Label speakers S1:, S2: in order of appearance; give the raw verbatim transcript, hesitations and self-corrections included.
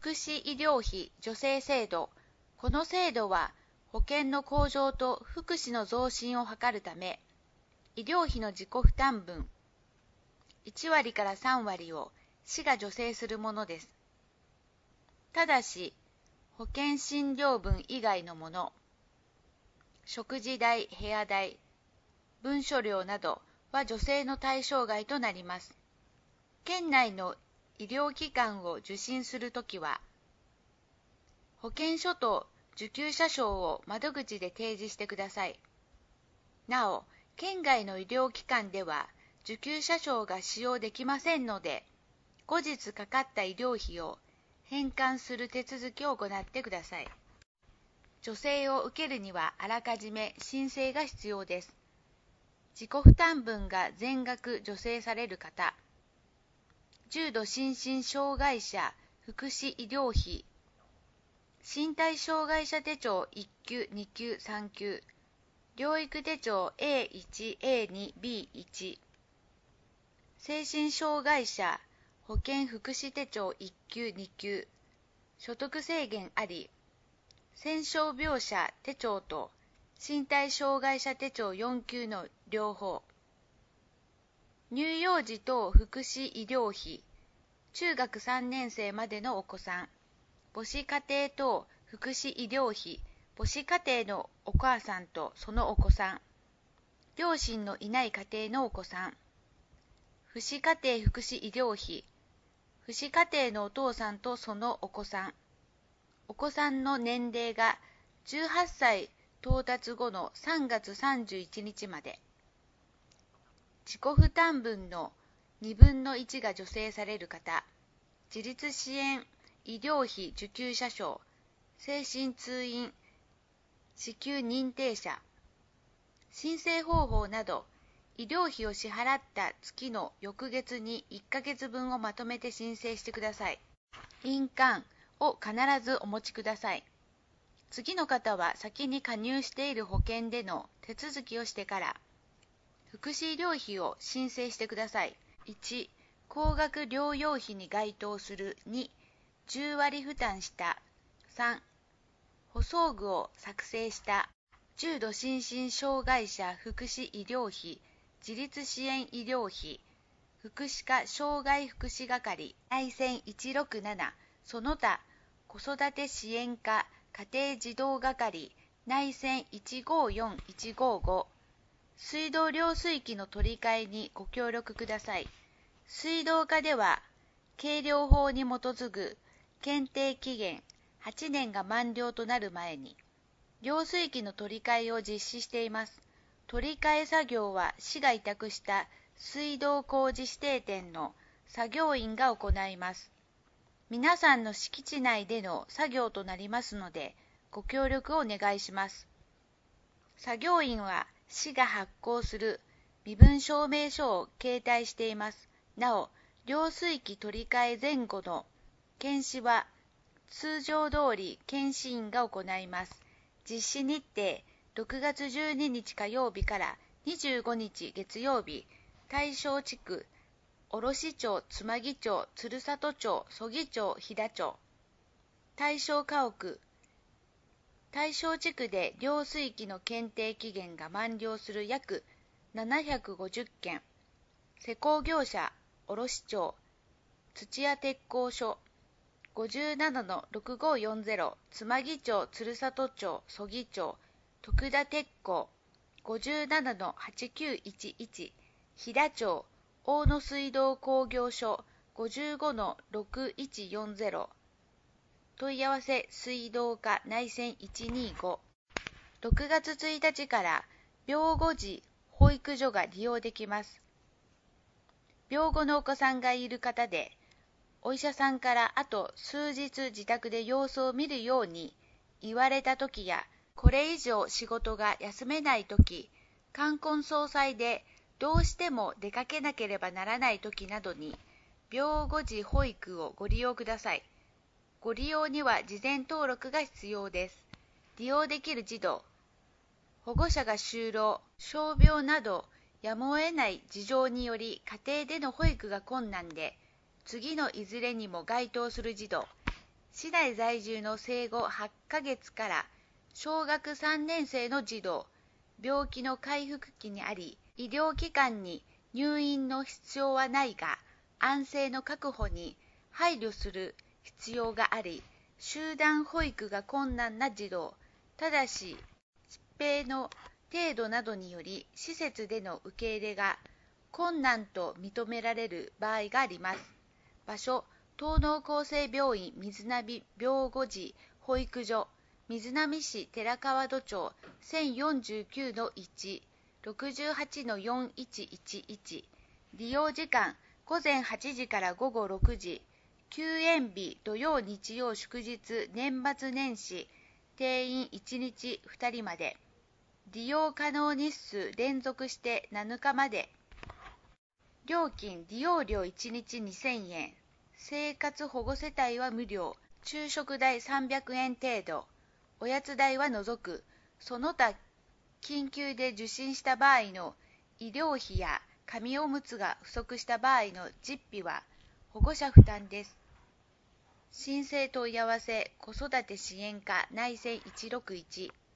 S1: 福祉医療費助成制度。この制度は保険の向上と福祉の増進を図るため、医療費の自己負担分いちわりからさんわりを市が助成するものです。ただし、保険診療分以外のもの、食事代、部屋代、文書料などは助成の対象外となります。県内の医療機関を受診するときは、保険証と受給者証を窓口で提示してください。なお、県外の医療機関では受給者証が使用できませんので、後日かかった医療費を返還する手続きを行ってください。助成を受けるにはあらかじめ申請が必要です。自己負担分が全額助成される方、重度心身障害者福祉医療費、身体障害者手帳いっきゅう、にきゅう、さんきゅう、療育手帳 エーいち、エーに、ビーいち、精神障害者保健福祉手帳いっきゅう、にきゅう、所得制限あり、戦傷病者手帳と身体障害者手帳よんきゅうの両方、乳幼児等福祉医療費、中学さんねん生までのお子さん、母子家庭等福祉医療費、母子家庭のお母さんとそのお子さん、両親のいない家庭のお子さん、父子家庭福祉医療費、父子家庭のお父さんとそのお子さん、お子さんの年齢がじゅうはっさい到達後のさんがつさんじゅういちにちまで、自己負担分のにぶんのいちが助成される方、自立支援医療費受給者証、精神通院支給認定者、申請方法など、医療費を支払った月の翌月にいっかげつぶんをまとめて申請してください。印鑑を必ずお持ちください。次の方は先に加入している保険での手続きをしてから、福祉医療費を申請してください。いち、高額療養費に該当する。に、じゅうわり負担した。さん、補装具を作成した。重度心身障害者福祉医療費、自立支援医療費、福祉課障害福祉係、内線いちろくなな、その他、子育て支援課家庭児童係、内線いちごよん、いちごご、水道料水器の取り替えにご協力ください。水道課では、計量法に基づく検定期限はちねんが満了となる前に、料水器の取り替えを実施しています。取り替え作業は市が委託した水道工事指定店の作業員が行います。皆さんの敷地内での作業となりますので、ご協力をお願いします。作業員は市が発行する身分証明書を携帯しています。なお、料水器取り替え前後の検視は通常通り検視員が行います。実施日程、ろくがつじゅうににち火曜日からにじゅうごにち月曜日、大正地区、卸町、妻木町、鶴里町、曽木町、飛騨町、大正家屋、大正地区で料水器の検定期限が満了する約ななひゃくごじゅっけん、施工業者、卸町、土屋鉄工所、ごじゅうななのろくごよんぜろ、妻木町、鶴里町、曽木町、徳田鉄工、ごじゅうななのはちきゅういちいち、飛騨町、大野水道工業所、ごじゅうごのろくいちよんぜろ、問い合わせ水道課内線いちにご。ろくがつついたちから病後児保育所が利用できます。病後のお子さんがいる方で、お医者さんからあと数日自宅で様子を見るように言われたときや、これ以上仕事が休めないとき、冠婚葬祭でどうしても出かけなければならないときなどに、病後児保育をご利用ください。ご利用には事前登録が必要です。利用できる児童、保護者が就労、傷病などやむを得ない事情により家庭での保育が困難で、次のいずれにも該当する児童、 市内在住の生後はちかげつから小学さんねん生の児童、病気の回復期にあり、医療機関に入院の必要はないが、安静の確保に配慮する必要があり、集団保育が困難な児童、ただし疾病の程度などにより施設での受け入れが困難と認められる場合があります。場所、東農厚生病院水波病後児保育所、水波市寺川戸町 せんよんじゅうきゅうのいち、ろくはちのよんいちいちいち、利用時間午前はちじから午後ろくじ、休園日土曜日曜祝日年末年始、定員いちにちふたりまで、利用可能日数連続してなのかまで。料金、利用料いちにちにせんえん、生活保護世帯は無料、昼食代さんびゃくえん程度、おやつ代は除く。その他緊急で受診した場合の医療費や紙おむつが不足した場合の実費は保護者負担です。申請問い合わせ子育て支援課内線いちろくいち